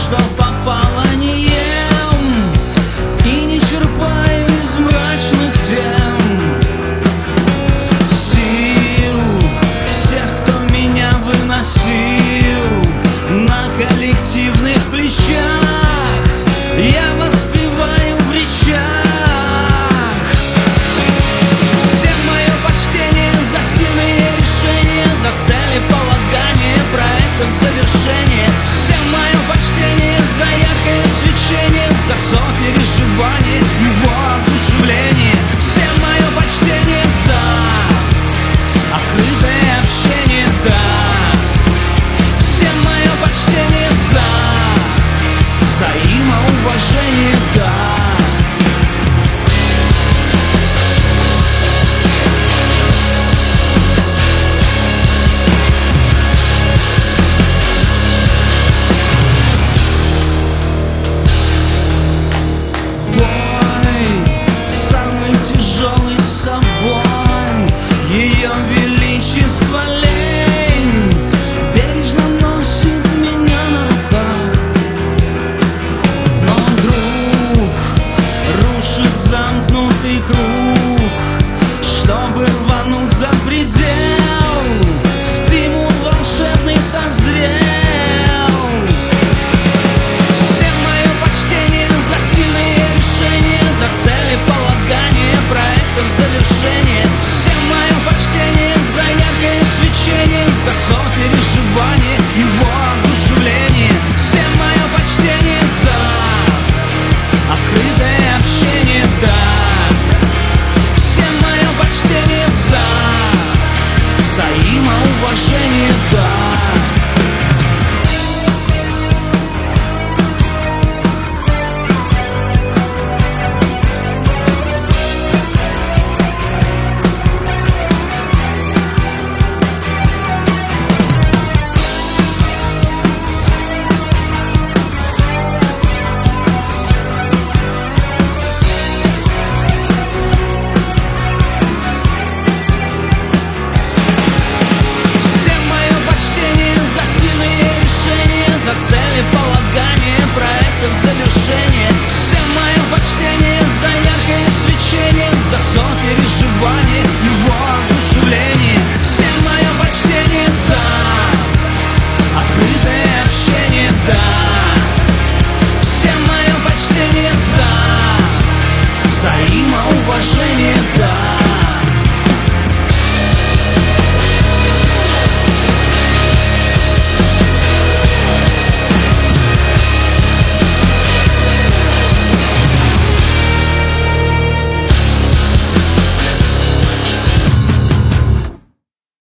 что попало, не ем и не черпаю из мрачных тем сил всех, кто меня выносил на коллективных плечах. Я воспеваю в речах. Всем мое почтение за сильные решения, за целеполагание проектов завершения. Всем мое почтение за яркое свечение, за сопереживание и воодушевление. Всем мое почтение за открытое общение, да. Всем мое почтение за взаимоуважение, да. Самый тяжелый с собой, ее величество лень бережно носит меня на руках. Но вдруг рушит замкнутый круг, чтобы рвануть за предел. Стимул волшебный созрел. Всем мое почтение за сильные решения, за целеполагание проектов завершения. Всем мое почтение за яркое свечение, за сопереживание и воодушевление. Всем мое почтение за открытое общение, да. Всем мое почтение за взаимоуважение, да. Целеполагание проектов завершения.